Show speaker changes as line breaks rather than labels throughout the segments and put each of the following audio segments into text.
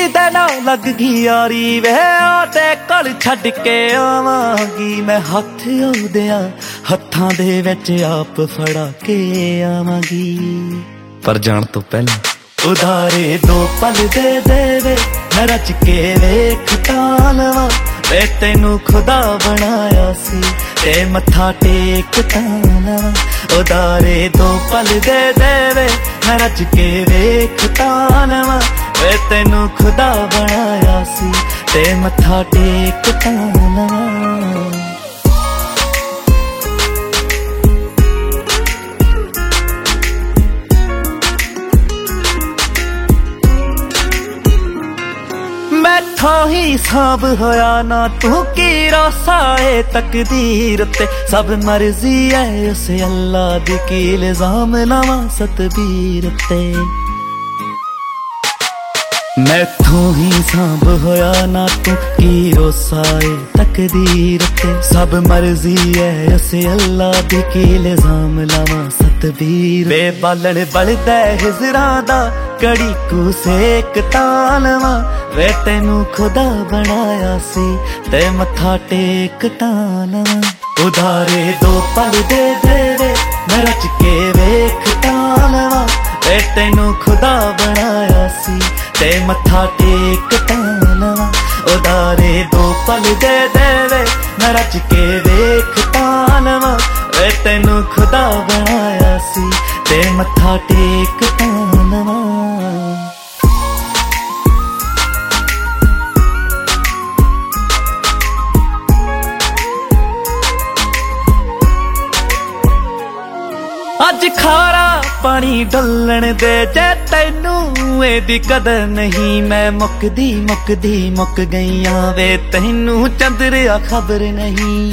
ਦੇ ਨਾਲ ਲੱਗ ਗਈ ਯਾਰੀ ਵੇ ਉਹਦੇ ਕੋਲ ਛੱਡ ਕੇ ਆਵਾਂਗੀ ਮੈਂ ਹੱਥ ਉਹਦਿਆਂ ਹੱਥਾਂ ਦੇ ਵਿੱਚ ਆਪ ਫੜਾ ਕੇ ਆਵਾਂਗੀ ਪਰ ਜਾਣ ਤੋਂ ਪਹਿਲਾਂ ਉਧਾਰੇ ਦੋ ਪਲ ਦੇ ਦੇ ਮੈਂ ਰਚ ਕੇ ਵੇਖ ਤਾਂ ਲਵਾਂ ਵੇ ਤੈਨੂੰ ਖੁਦਾ ਬਣਾਇਆ ਸੀ ਤੇ ਮੱਥਾ ਟੇਕ ਤਾਂ ਲਵਾਂ ਉਧਾਰੇ ਦੋ ਪਲ ਦੇ ਦੇ ਮੈਂ ਰਚ ਕੇ ਵੇਖ ਤਾਂ ਲਵਾਂ ਵੇ ਤੈਨੂੰ ਖੁਦਾ ਬਣਾਇਆ ਸੀ ਤੇ ਮੱਥਾ ਟੇਕ ਤਾਂ ਲਵਾਂ ਮੈਥੋਂ ਹੀ ਸਾਬ ਹੋਇਆ ਨਾ ਤੂੰ ਕੀ ਰੋਸਾ ਏ ਤਕਦੀਰ ਤੇ ਸਭ ਮਰਜ਼ੀ ਐ ਉਸ ਅੱਲਾ ਦੀ ਕੀ ਇਲਜ਼ਾਮ ਲਾਵਾਂ ਸਤਬੀਰ ਤੇ ਮੈਥੋਂ ਹੀ ਸਾਬ ਹੋਇਆ ਨਾ ਤੂੰ ਕੀ ਰੋਸਾ ਏ ਤਕਦੀਰ ਤੇ ਸਭ ਮਰਜ਼ੀ ਐ ਉਸ ਅੱਲਾ ਦੀ ਕੀ ਇਲਜ਼ਾਮ ਲਾਵਾਂ ਸਤਬੀਰ ਵੇ ਬਾਲਣ ਬਲਦਾ ਹਿਜਰਾਂ ਦਾ ਕੜੀ ਕੂ ਸੇਕ ਤਾਂ ਲਵਾਂ ਵੇ ਤੈਨੂੰ ਖੁਦਾ ਬਣਾਇਆ ਸੀ ਤੇ ਮੱਥਾ ਟੇਕ ਤਾਂ ਲਵਾਂ ਉਧਾਰੇ ਦੋ ਪਲ ਦੇ ਦੇ ਮੈਂ ਰਚ ਕੇ ਵੇਖ ਤਾਂ ਲਵਾਂ ਵੇ ਤੈਨੂੰ ਖੁਦਾ ਬਣਾਇਆ ਸੀ ਤੇ ਮੱਥਾ ਟੇਕ ਤਾਂ ਲਵਾਂ ਉਧਾਰੇ ਦੋ ਪਲ ਦੇ ਦੇ ਮੈਂ ਰਚ ਕੇ ਵੇਖ ਤਾਂ ਲਵਾਂ ਵੇ ਤੈਨੂੰ ਖੁਦਾ ਬਣਾਇਆ ਸੀ ਤੇ ਮੱਥਾ ਟੇਕ ਤਾਂ ਲਵਾਂ ਅੱਜ ਖਾਰਾ ਪਾਣੀ ਡੁੱਲਣ ਦੇ ਜੇ ਤੈਨੂੰ ਇਹਦੀ ਕਦਰ ਨਹੀਂ ਮੈਂ ਮੁੱਕਦੀ ਮੁੱਕਦੀ ਮੁੱਕ ਗਈਆਂ ਵੇ ਤੈਨੂੰ ਚੰਦਰਿਆ ਖਬਰ ਨਹੀਂ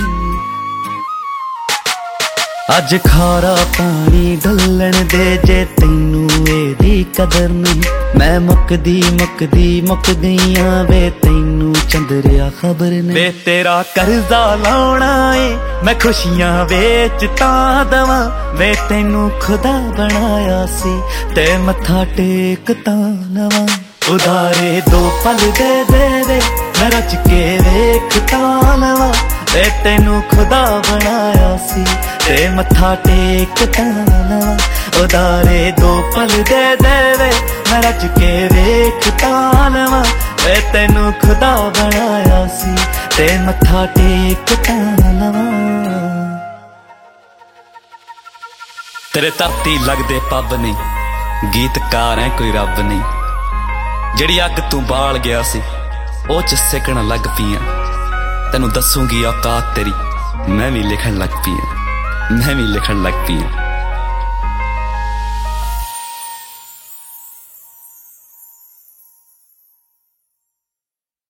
ਅੱਜ ਖਾਰਾ ਪਾਣੀ ਡੁੱਲਣ ਦੇ ਜੇ ਤੈਨੂੰ ਇਹਦੀ ਕਦਰ ਨਹੀਂ ਮੈਂ ਮੁੱਕਦੀ ਮੁੱਕਦੀ ਮੁੱਕ ਗਈਆਂ ਵੇ ਤੈਨੂੰ ਚੰਦਰਿਆ ਖਬਰ ਨਹੀਂ ਵੇ ਤੇਰਾ ਕਰਜ਼ਾ ਲਾਉਣਾ ਏ ਮੈਂ ਖੁਸ਼ੀਆਂ ਵੇਚ ਤਾਂ ਦਵਾਂ ਵੇ ਤੈਨੂੰ ਖੁਦਾ ਬਣਾਇਆ ਸੀ ਤੇ ਮੱਥਾ ਟੇਕ ਤਾਂ ਲਵਾਂ ਉਧਾਰੇ ਦੋ ਪਲ ਦੇ ਦੇ ਮੈਂ ਰਚ ਕੇ ਵੇਖ ਤਾਂ ਲਵਾਂ ਵੇ ਤੈਨੂੰ ਖੁਦਾ ਬਣਾਇਆ ਸੀ ਤੇ ਮੱਥਾ ਟੇਕ ਤਾਂ ਲਵਾਂ ਉਧਾਰੇ ਦੋ ਪਲ ਦੇ ਦੇ ਮੈਂ ਰਚ ਕੇ ਵੇਖ ਤਾਂ ਲਵਾਂ ਵੇ ਤੈਨੂੰ ਖੁਦਾ ਬਣਾਇਆ ਸੀ ਤੇ ਮੱਥਾ ਟੇਕ ਤਾਂ ਲਵਾਂ ਤੇਰੇ ਧਰਤੀ ਲੱਗਦੇ ਪੱਬ ਨਹੀਂ ਗੀਤਕਾਰ ਐ ਕੋਈ ਰੱਬ ਨਹੀਂ ਜਿਹੜੀ ਅੱਗ ਤੂੰ ਬਾਲ ਗਿਆ ਸੀ ਉਹ ਚ ਸਿੱਕਣ ਲੱਗ ਪਈਆਂ ਤੈਨੂੰ ਦੱਸੂਗੀ ਔਕਾਤ ਤੇਰੀ ਮੈਂ ਵੀ ਲਿਖਣ ਲੱਗ ਪਈ